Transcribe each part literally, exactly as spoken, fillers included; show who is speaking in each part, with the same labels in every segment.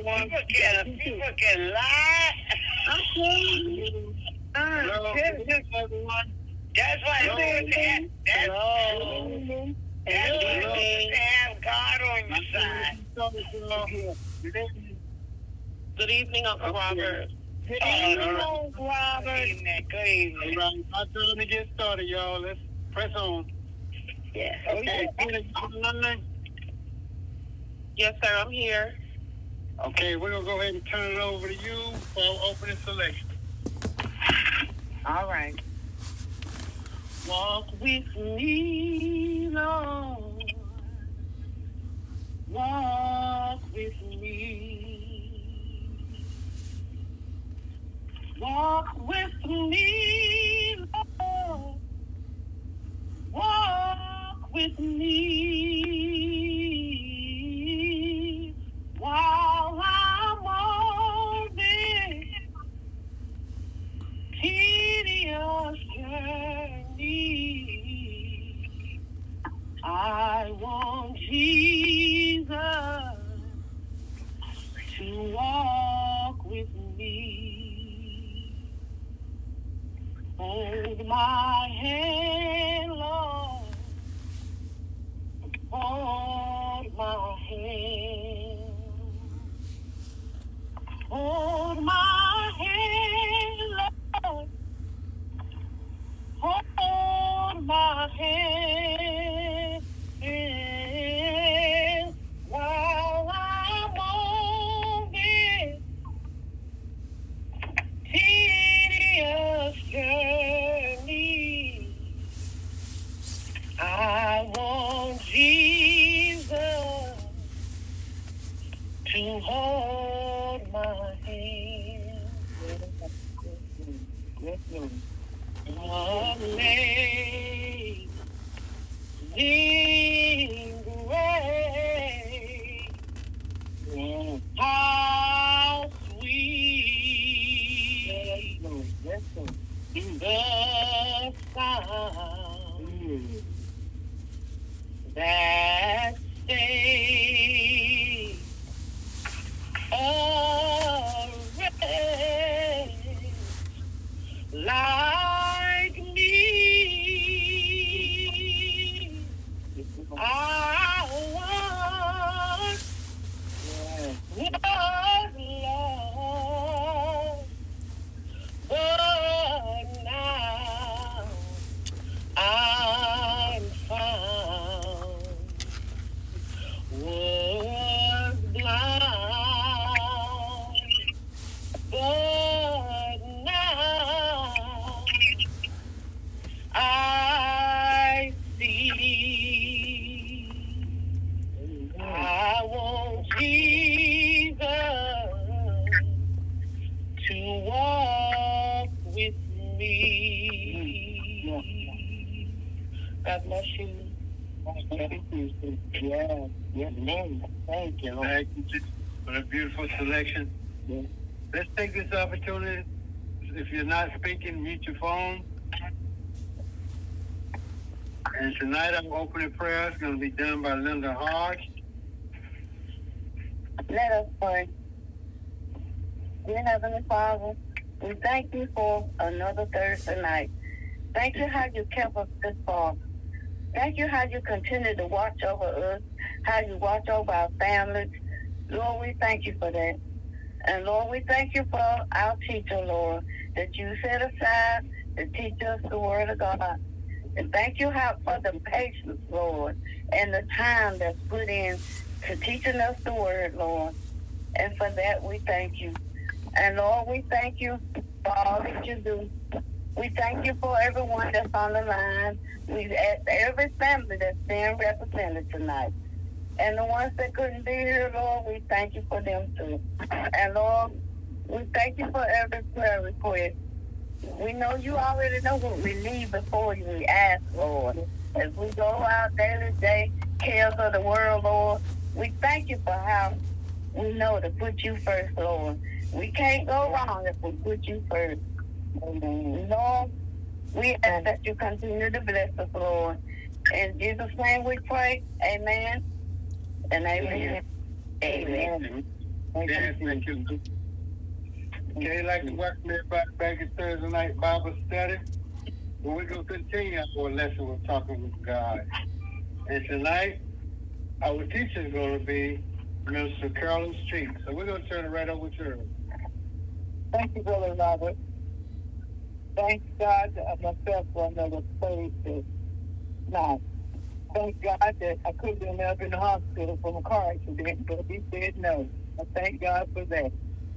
Speaker 1: People can, people can lie. I'm telling you. Uh, everyone. That's why it's good to have, that's, Hello. That's why it's good to have God on your side. Good evening, Uncle Robert. Good evening, Uncle Robert. Good evening. Good evening. All right, my turn to get started, y'all. Let's press on. Yeah. Okay. Yes, sir. I'm here. Okay, we're gonna go ahead and turn it over to you for opening selection. All right. Walk with me, Lord. Walk with me. Walk with me, Lord. Walk with me while I'm on this tedious journey. I want Jesus to walk with me. Hold my hand, Lord. Hold my hand. Hold my hand, Lord. Hold my hand. While I'm on this tedious journey, I want Jesus to hold my hand. Yes, Lord. Amazing grace, yes. How sweet, yes, Lord. Yes, Lord. The sound mm. that saves a wretch like me. I was, was lost, but now I'm found. Was blind, but now I see. I want Jesus to walk with me. God bless you. Yeah, yes, ma'am. Thank you. Thank you for a beautiful selection. Yeah. Let's take this opportunity. If you're not speaking, mute your phone. And tonight, our opening prayer is going to be done by Linda Hodge. Let us pray. Dear Heavenly Father, we thank you for another Thursday night. Thank you how you kept us this far. Thank you how you continue to watch over us, how you watch over our families. Lord, we thank you for that. And Lord, we thank you for our teacher, Lord, that you set aside to teach us the word of God. And thank you how, for the patience, Lord, and the time that's put in to teaching us the word, Lord. And for that, we thank you. And Lord, we thank you for all that you do. We thank you for everyone that's on the line. We ask every family that's being represented tonight. And the ones that couldn't be here, Lord, we thank you for them too. And Lord, we thank you for every prayer request. We know you already know what we need before you we ask, Lord. As we go out daily day, cares of the world, Lord, we thank you for how we know to put you first, Lord. We can't go wrong if we put you first. Lord, we ask that you continue to bless us, Lord. In Jesus' name we pray. Amen and amen. Amen.
Speaker 2: Yes, thank you. Okay, I'd like to welcome everybody back at Thursday night Bible study. But we're going to continue our lesson with talking with God. And tonight, our teacher is going to be Mister Carolyn Street. So we're going to turn it right over to her.
Speaker 1: Thank you, Brother Robert. Thank God that myself for another Thursday night. Thank God that I could have been up in the hospital from a car accident, but he said no. I thank God for that.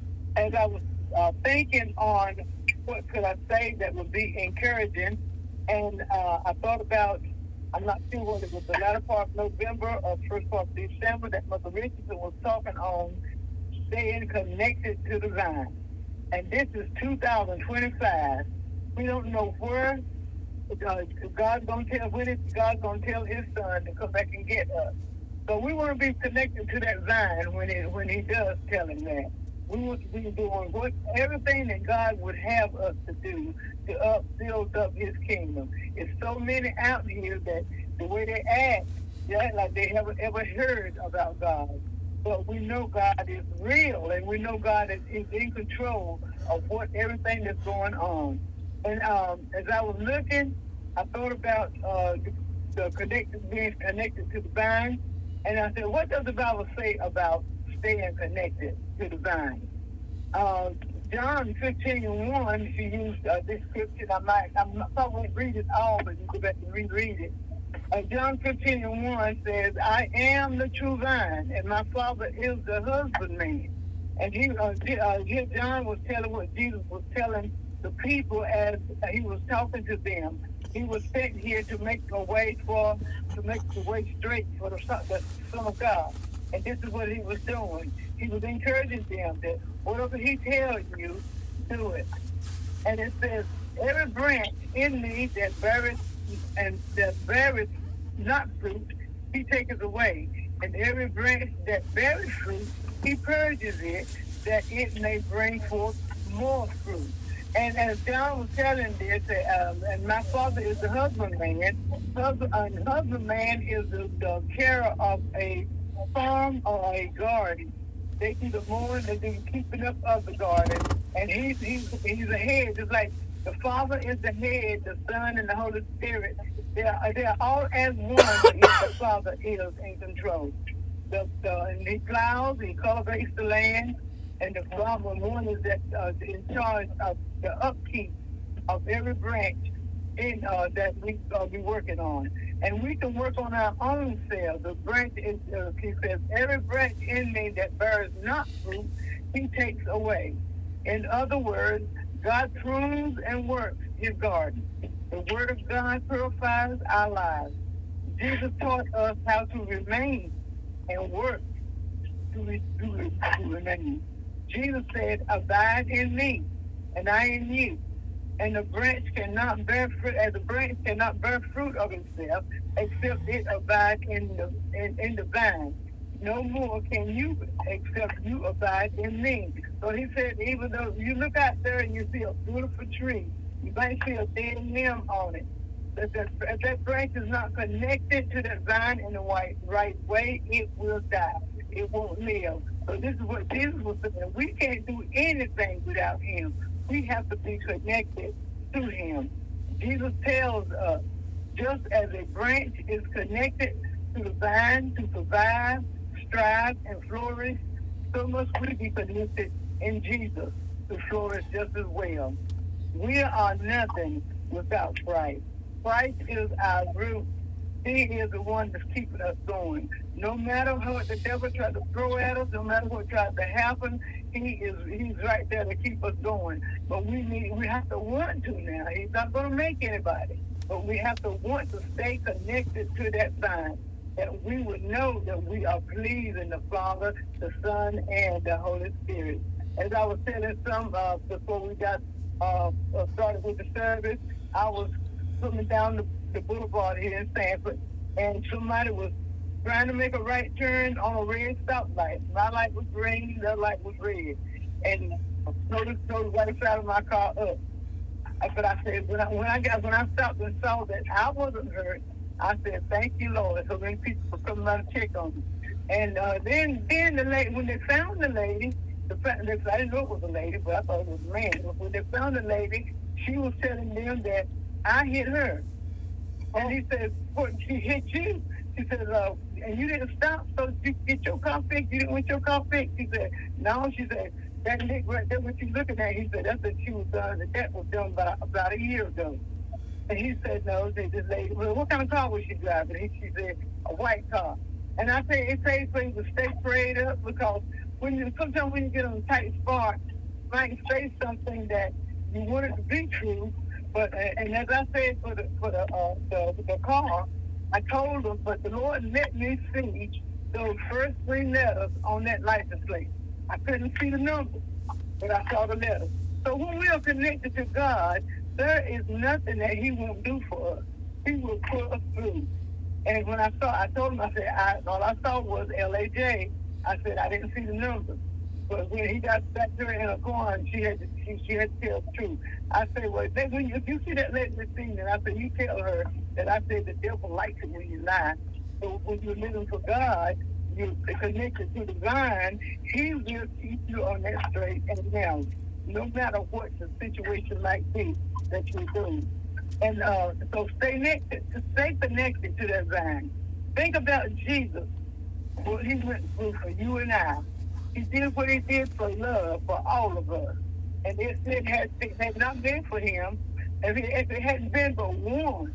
Speaker 1: As I was uh, thinking on what could I say that would be encouraging, and uh, I thought about, I'm not sure whether it was the latter part of November or first part of December that Mother Richardson was talking on staying connected to the vine. And this is two thousand twenty-five. We don't know where uh, God's going to tell, when is God's going to tell his son to come back and get us. So we want to be connected to that vine when it, when he does tell him that. We want to be doing what, everything that God would have us to do to up, build up his kingdom. It's so many out here that the way they act, they act like they haven't ever heard about God. But we know God is real, and we know God is, is in control of what everything that's going on. And um, as I was looking, I thought about uh, the, the connected, being connected to the vine, and I said, what does the Bible say about staying connected to the vine? Uh, John fifteen and one, she used uh, this scripture. I might, I'm not, I won't read it all, but you go back and reread it. Uh, John fifteen and one says, I am the true vine, and my Father is the husbandman. And he, uh, uh, John was telling what Jesus was telling the people as he was talking to them. He was sent here to make a way for, to make the way straight for the Son, the Son of God. And this is what he was doing. He was encouraging them that whatever he tells you, do it. And it says, every branch in me that beareth and that beareth not fruit, he taketh away. And every branch that beareth fruit, he purges it, that it may bring forth more fruit. And as John was telling this, um, and my Father is the husbandman. Husband, uh, husbandman is the, the care of a farm or a garden. They do the mowing, they do the keeping up of the garden. And he's he's he's the head, just like the Father is the head, the Son and the Holy Spirit. They are, they are all as one, but yet the Father is in control. The, the, and he plows, he cultivates the land, and the Father one is that uh, in charge of the upkeep of every branch in uh, that we uh, be working on. And we can work on our own selves. The branch is, uh, he says, every branch in me that bears not fruit, he takes away. In other words, God prunes and works his garden. The word of God purifies our lives. Jesus taught us how to remain and work to, re- to, re- to remain. Jesus said, abide in me, and I in you. And the branch cannot bear fruit, as the branch cannot bear fruit of itself, except it abide in the in, in the vine. No more can you, except you abide in me. So he said, even though you look out there and you see a beautiful tree, you might see a dead limb on it. But that, if that branch is not connected to that vine in the right, right way, it will die. It won't live. So this is what Jesus was saying. We can't do anything without him. We have to be connected to him. Jesus tells us, just as a branch is connected to the vine to survive, strive, and flourish, so must we be connected in Jesus to flourish just as well. We are nothing without Christ. Christ is our root. He is the one that's keeping us going. No matter what the devil tried to throw at us, no matter what tried to happen, he is he's right there to keep us going. But we need we have to want to now. He's not going to make anybody. But we have to want to stay connected to that vine, that we would know that we are pleasing the Father, the Son, and the Holy Spirit. As I was telling some uh, before we got uh, started with the service, I was coming down the, the boulevard here in Sanford, and somebody was trying to make a right turn on a red stoplight. My light was green, their light was red. And noticed the right side of my car up. But I said, when I, when I got when I stopped and saw that I wasn't hurt, I said, thank you, Lord. So many people were coming out to check on me.
Speaker 2: And uh, then, then the lady, when they found the lady, the, the, I didn't know it was a lady, but I thought it was a man. But when they found the lady, she was telling them that I hit her. And he said, "What? She hit you?" She said, uh, "And you didn't stop, so you get your car fixed. You didn't want your car fixed." He said, "No." She said, "That lick right there, what you looking at?" He said, "That's what she was done. And that was done about about a year ago." And he said, "No." They this lady, well, what kind of car was she driving? And she said, "A white car." And I said, it pays for you to stay prayed up, because when you sometimes when you get on a tight spot, you might say something that you want it to be true. But uh, and as I said for the for the uh, the, the car, I told them, but the Lord let me see those first three letters on that license plate. I couldn't see the number, but I saw the letters. So when we are connected to God, there is nothing that He won't do for us. He will pull us through. And when I saw, I told him, I said, I, all I saw was L A J. I said, I didn't see the number. But when he got back to her in a car, and she had to, she, she had to tell the truth. I said, well, then when you, if you see that lady scene, and I said, you tell her that I said the devil likes it when you lie. So when you're living for God, you're connected to the vine, He will keep you on that straight and narrow, no matter what the situation might be that you're doing. And uh, so stay connected, stay connected to that vine. Think about Jesus, what He went through for you and I. He did what He did for love for all of us. And if it had, it had not been for Him, if it, if it hadn't been but one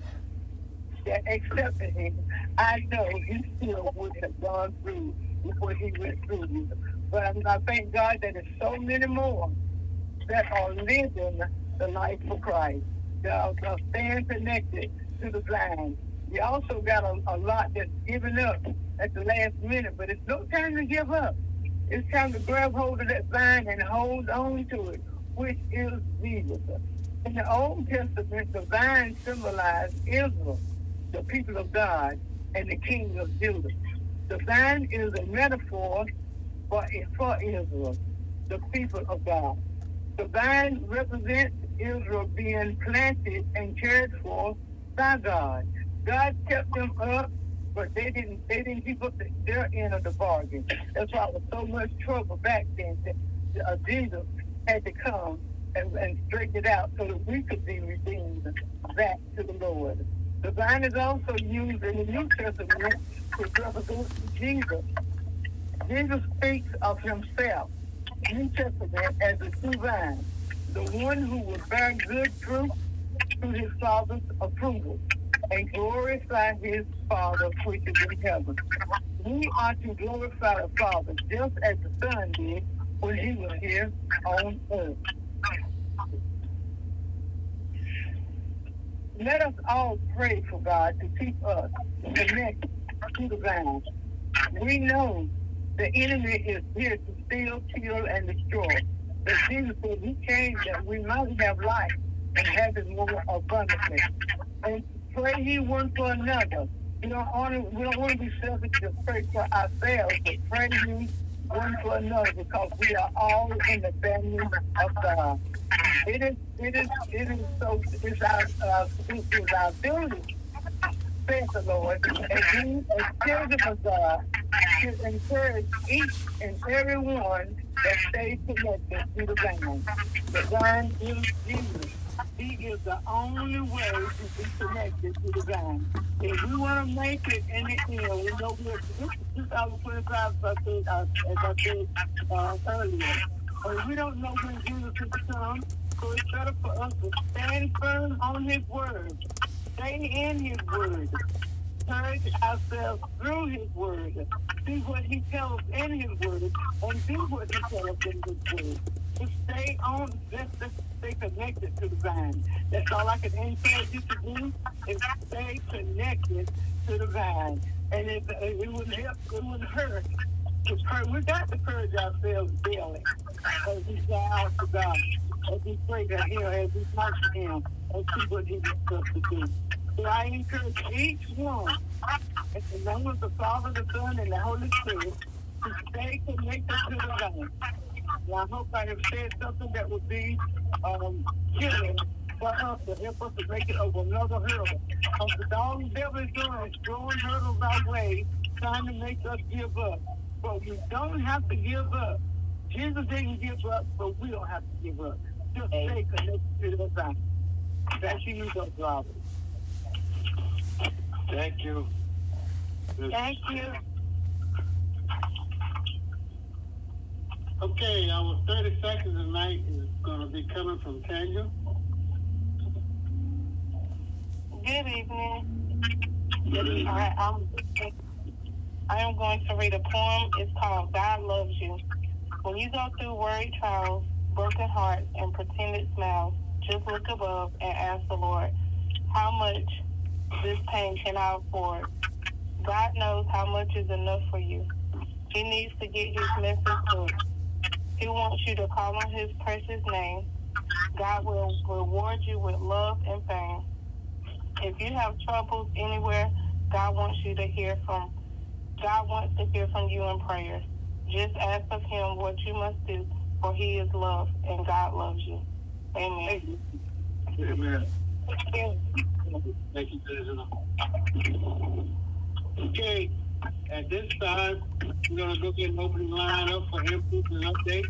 Speaker 2: that accepted Him, I know He still would have gone through what He went through. But I, I thank God that there's so many more that are living the life for Christ. Uh, uh, staying connected to the vine. You also got a, a lot that's giving up at the last minute, but it's no time to give up. It's time to grab hold of that vine and hold on to it, which is Jesus. In the Old Testament, the vine symbolized Israel, the people of God, and the king of Judah. The vine is a metaphor for, for Israel, the people of God. The vine represents Israel being planted and cared for by God. God kept them up, but they didn't they didn't keep up the, their end of the bargain. That's why it was so much trouble back then that uh, Jesus had to come and, and straighten it out so that we could be redeemed back to the Lord. The vine is also used in the New Testament to represent Jesus. Jesus speaks of Himself, New Testament, as a true vine, the one who will bear good fruit to His Father's approval and glorify His Father which is in heaven. We are to glorify the Father just as the Son did when He was here on earth. Let us all pray for God to keep us connected to the vine. We know the enemy is here to steal, kill, and destroy. But Jesus said He came that we might have life and have it more abundantly. And pray ye one for another. We don't want to, we don't want to be selfish to pray for ourselves, but pray ye one for another, because we are all in the family of God. It is, it is, it is so. It's our, uh, it is our duty, says the Lord, as we, as children of God, to encourage each and every one that stays connected to the vine. The vine is Jesus. He is the only way to be connected to the vine. If we want to make it in the end, we know we're, this is twenty twenty-five, as I said, uh, as I said uh, earlier. And we don't know when Jesus will come, so it's better for us to stand firm on His word, stay in His word, encourage ourselves through His word, see what He tells us in His word, and do what He tells us in His word. To stay on, just to stay connected to the vine. That's all I can encourage you to do, is stay connected to the vine. And it, it would help, it would hurt. We got to encourage ourselves daily as we cry out to God, as we pray to Him, as we talk to Him, and see what He wants us to do. So I encourage each one, in the name of the Father, the Son, and the Holy Spirit, to stay connected to the vine. And I hope I have said something that would be um, healing for us, to help us to make it over another hurdle. Because all the devil is doing is throwing hurdles our way trying to make us give up. But we don't have to give up. Jesus didn't give up, but we don't have to give up. Just stay connected to the vine. Thank you, Doctor Robert. Thank you.
Speaker 1: Thank you.
Speaker 2: Okay, our thirty seconds tonight is going to be coming from Tanya.
Speaker 3: Good evening. Good evening. I, I'm, I am going to read a poem. It's called God Loves You. When you go through worried trials, broken hearts, and pretended smiles, just look above and ask the Lord how much this pain can I afford. God knows how much is enough for you. He needs to get his message through. He wants you to call on his precious name. God will reward you with love and fame. If you have troubles anywhere, God wants you to hear from God wants to hear from you in prayer. Just ask of him what you must do, for he is love and God loves you. Amen.
Speaker 2: Amen. Thank you, President. Okay, at this time, we're going to go get an opening line up for input and update.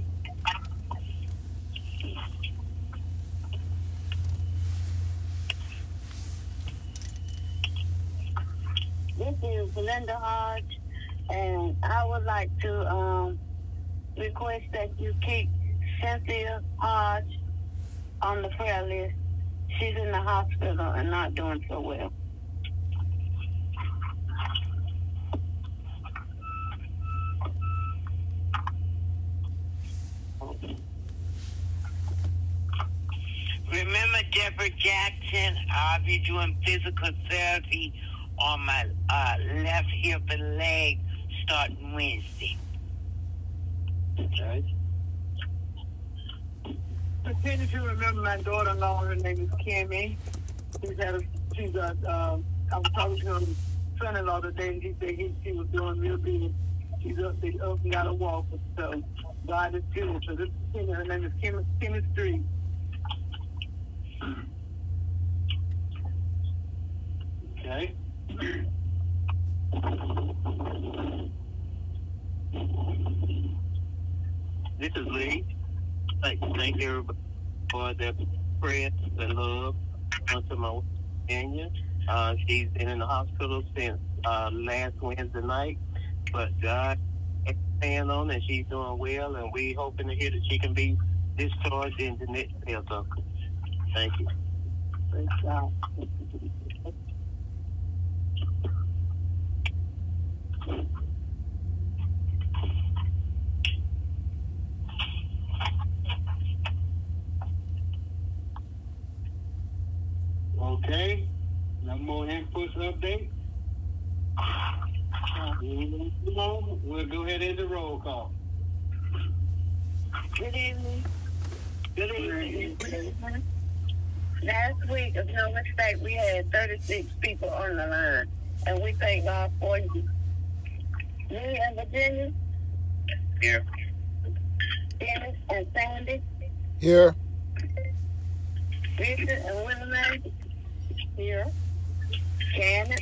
Speaker 1: This is Belinda Hodge, and I would like to um, request that you keep Cynthia Hodge on the prayer list. She's in the hospital and not doing so well.
Speaker 4: Remember Deborah Jackson? I'll be doing physical therapy on my uh, left hip and leg starting Wednesday.
Speaker 2: Okay.
Speaker 1: Continue to remember my daughter-in-law. Her name is Kimmy. She's had a, she's a, um, I was talking to her son-in-law today, and he said he, she was doing real good. She's up, they up and got a walker, so God is good. So this is Kimmy. Her name is Kimmy, Kimmy Street.
Speaker 2: Okay.
Speaker 5: This is Lee. Like, thank everybody for their prayers and love unto my opinion. Uh, she's been in the hospital since uh, last Wednesday night, but God is staying on and she's doing well, and we hoping to hear that she can be discharged in the next day or so. Thank you.
Speaker 1: Praise God.
Speaker 2: Okay. No more inputs update. We'll go ahead and the roll call.
Speaker 1: Good evening.
Speaker 2: Good evening.
Speaker 1: Last week, if no mistake, we had thirty-six people on the line, and we thank God for you. Me and Virginia.
Speaker 4: Here.
Speaker 1: Dennis and Sandy.
Speaker 6: Here.
Speaker 1: Richard and Willamette. Here. Janet.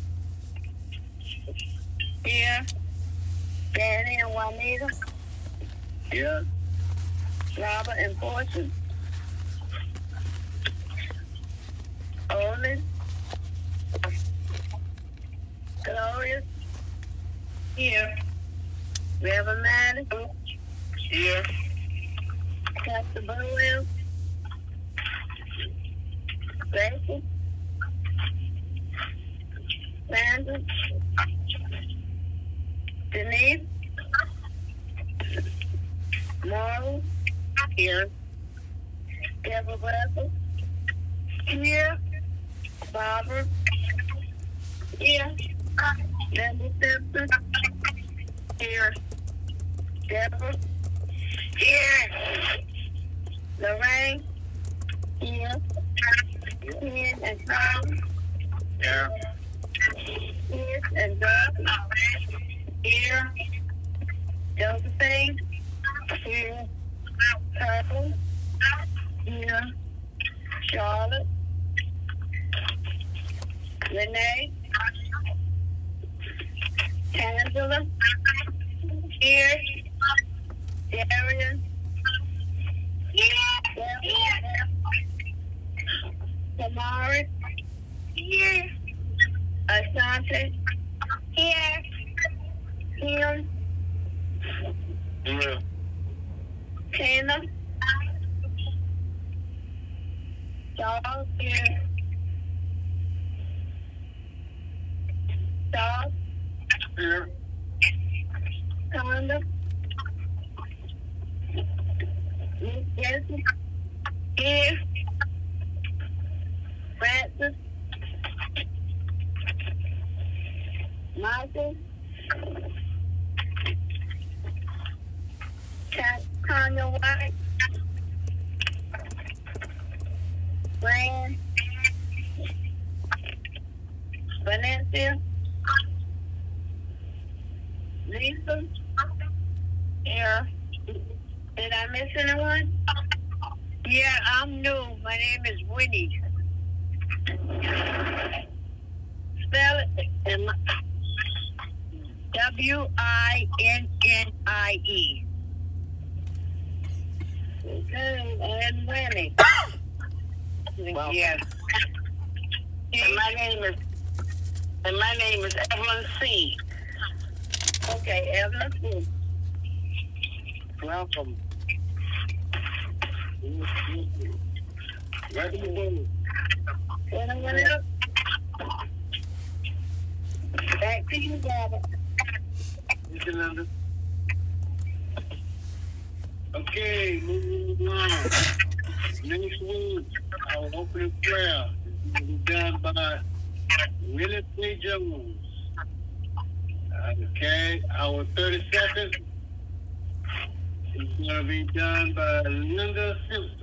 Speaker 1: Here. Danny and Juanita. Here. Robert and Portia. Olin. Gloria. Here. Reverend Manny.
Speaker 4: Here.
Speaker 1: Pastor Burwell. Gracie. Sandra. Denise. Morrow.
Speaker 4: Here.
Speaker 1: Deborah Bradford. Here. Barbara. Here. Linda Simpson. Here. Deborah.
Speaker 4: Here.
Speaker 1: Lorraine. Here. Ken and Charlie.
Speaker 4: Here.
Speaker 1: Here and Doug. Here. Josephine. Here. Purple. Here. Charlotte. Renee. Angela. Here. Darian. Here. Tamara. Here. Asante. Here. Kim.
Speaker 2: Yeah.
Speaker 1: Tina. Charles. Here. Charles.
Speaker 2: Here.
Speaker 1: Conda. Miss Jessie. Here. Francis. Michael. Tanya White. Fran. Valencia. Lisa. Here. Did I miss anyone? Yeah, I'm new. My name is Winnie. Spell it. W I N N I E. Okay, and Winnie.
Speaker 5: Well,
Speaker 1: Yes.
Speaker 5: And my name is and my name is Evelyn C.
Speaker 1: Okay, Evelyn C.
Speaker 2: Welcome. Right to the woman.
Speaker 1: Anyone else? Back to you, Robert.
Speaker 2: You can under. Okay, moving on. Next week, our opening prayer will be done by Willie P. Jones. Okay, our thirty seconds is going to be done by Linda Simpson.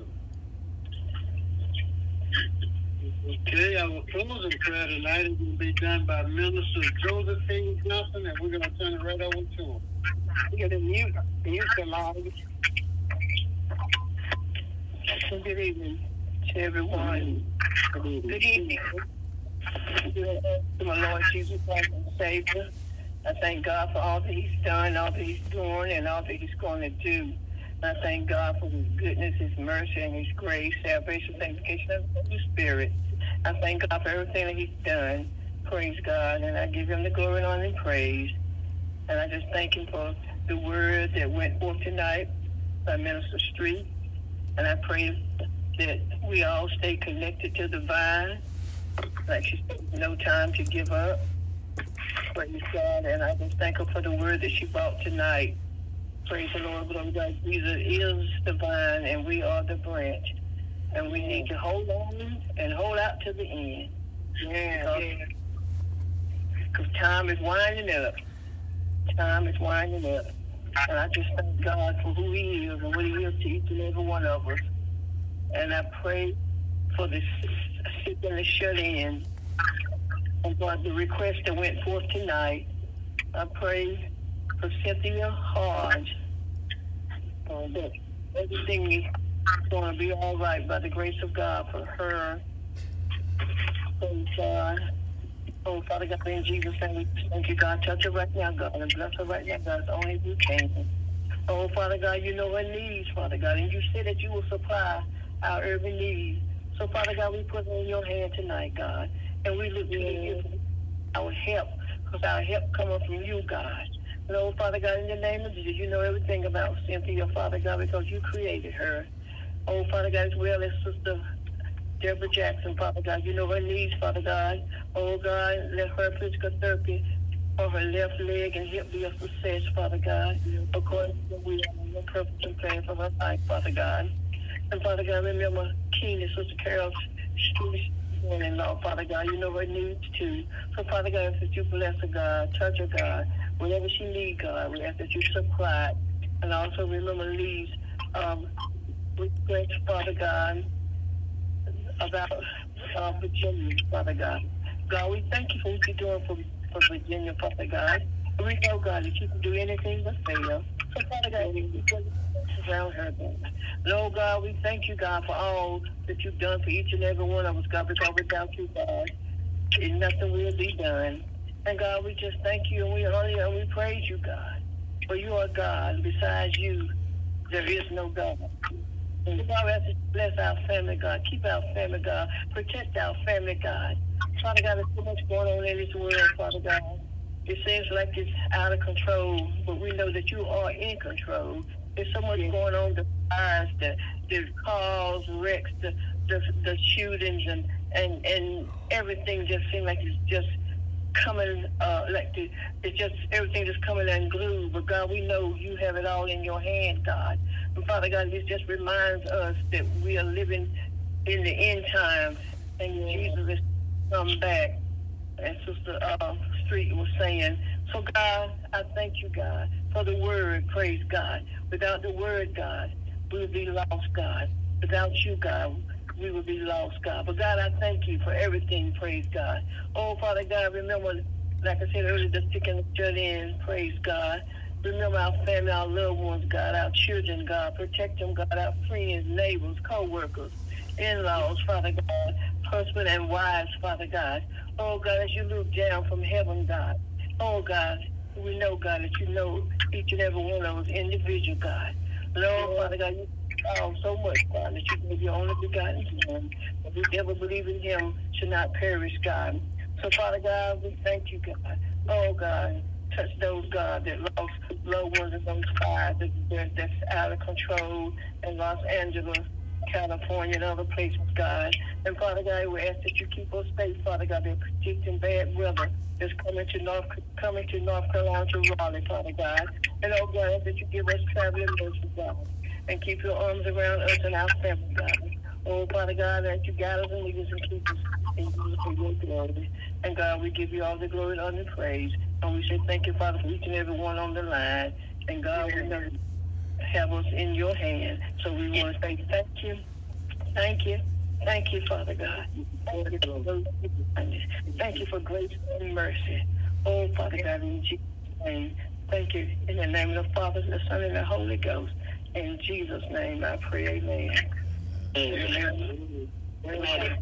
Speaker 2: Okay, our closing prayer tonight is going to be done by Minister Josephine Johnson, and we're going to turn it right over to her.
Speaker 5: You're the mute, mute the line. Good evening to everyone.
Speaker 1: Good evening.
Speaker 5: To my Lord Jesus Christ and Savior. I thank God for all that He's done, all that He's doing, and all that He's going to do. I thank God for His goodness, His mercy, and His grace, salvation, sanctification of the Holy Spirit. I thank God for everything that He's done. Praise God. And I give Him the glory and honor and praise. And I just thank Him for the word that went forth tonight by Minister Street. And I pray that we all stay connected to the vine. Like she said, no time to give up. Praise God. And I just thank her for the word that she brought tonight. Praise the Lord. Glory to God. Jesus is the vine and we are the branch. And we need to hold on and hold out to the end.
Speaker 1: Yeah,
Speaker 5: Because because time is winding up. Time is winding up. And I just thank God for who He is and what He is to each and every one of us. And I pray for the sick and the shut in. And for the request that went forth tonight, I pray for Cynthia Hodge. Uh, that everything is going to be all right by the grace of God for her. Praise God. Oh, Father God, in Jesus' name, we thank you, God. Touch her right now, God, and bless her right now, God, as only you can. Oh, Father God, you know her needs, Father God, and you said that you will supply our every need. So, Father God, we put her in your hand tonight, God, and we look to you for our help, because our help comes from you, God. And, oh, Father God, in the name of Jesus, you know everything about Cynthia, Father God, because you created her. Oh, Father God, as well as Sister Deborah Jackson, Father God. You know her needs, Father God. Oh, God, let her physical therapy for her left leg and hip be a success, Father God, according to what we are in your purpose and plan for her life, Father God. And, Father God, remember Keenan, Sister Carol's in-law, Father God. You know her needs, too. So, Father God, if you bless her, God, touch her, God, whatever she needs, God, we ask that you supply it. And also remember Lee's um, request, Father God, about uh, Virginia, Father God. God, we thank you for what you're doing for, for Virginia, Father God. And we know, God, that you can do anything but fail. So, Father God, we put around her, God. Lord God, we thank you, God, for all that you've done for each and every one of us, God, because without you, God, nothing will be done.
Speaker 6: And God, we just thank you and we honor you and we praise you, God. For you are God, and besides you, there is no God. And God, we ask you to bless our family, God. Keep our family, God. Protect our family, God. Father God, there's so much going on in this world, Father God. It seems like it's out of control, but we know that you are in control. There's so much going on, the fires, the, the cars, wrecks, the, the, the shootings, and, and, and everything just seems like it's just coming, uh, like the, it's just, everything just coming unglued. But God, we know you have it all in your hand, God. And Father God, this just reminds us that we are living in the end times, and Jesus is come back, as Sister uh, Street was saying. So God, I thank you, God, for the word, praise God. Without the word, God, we would be lost, God. Without you, God, we would be lost, God. But God, I thank you for everything, praise God. Oh, Father God, remember, like I said earlier, the sick and the shut in, praise God. Remember our family, our loved ones, God, our children, God. Protect them, God, our friends, neighbors, co-workers, in-laws, Father God, husband and wives, Father God. Oh, God, as you look down from heaven, God. Oh, God, we know, God, that you know each and every one of us individual, God. Lord, Father God, you oh, so much, God, that you gave your only begotten Son. That we ever believe in him should not perish, God. So, Father God, we thank you, God. Oh, God, touch those, God, that lost loved ones in those fires that, that's out of control in Los Angeles, California, and other places, God. And Father God, we ask that you keep us safe, Father God. They're predicting bad weather that's coming to North coming to North Carolina to Raleigh, Father God. And oh God, I ask that you give us traveling mercy, God. And keep your arms around us and our family, God. Oh Father God, that you guide us and lead us and keep us in your glory. And God, we give you all the glory and honor and praise. And we say thank you, Father, for each and every one on the line. And God, we know you have us in your hand. So we want to say thank you. Thank you. Thank you, Father God. Thank you for grace and Thank you for grace and mercy. Oh, Father God, in Jesus' name, thank you. In the name of the Father, the Son, and the Holy Ghost. In Jesus' name, I pray, amen.
Speaker 2: Amen. Amen.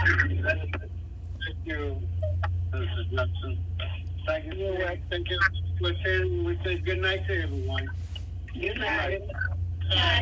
Speaker 2: Thank you, Mister Johnson. Thank you.
Speaker 6: You're welcome.
Speaker 2: Thank you for sharing. We say good night to everyone.
Speaker 6: Good night.